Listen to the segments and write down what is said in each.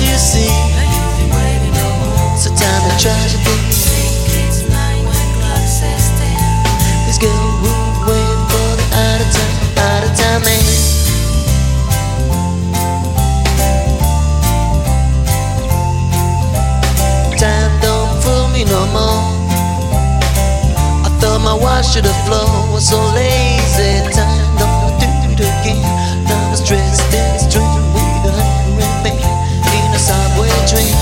you see? So time to tragedy. This girl won't wait for the out of time man. Time don't fool me no more. I thought my watch should have flown, was so lazy. Time don't do it again. Now I'm stressed in this dream with a hungry man in a subway train.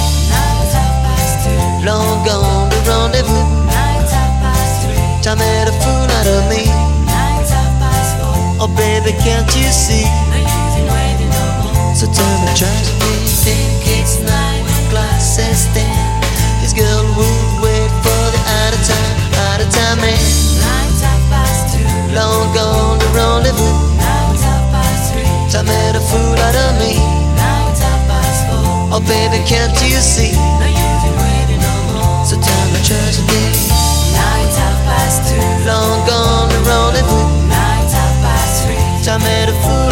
Long gone the rendezvous. Time made a fool out of me. Oh baby, can't you see? So tell me, try to think it's 9 o'clock, says 10. This girl would wait for the out of time man. Long gone the rendezvous. Time made a fool out of me. Oh baby, can't you see? So tell me, try to think. Long gone the rendezvous. Time made a fool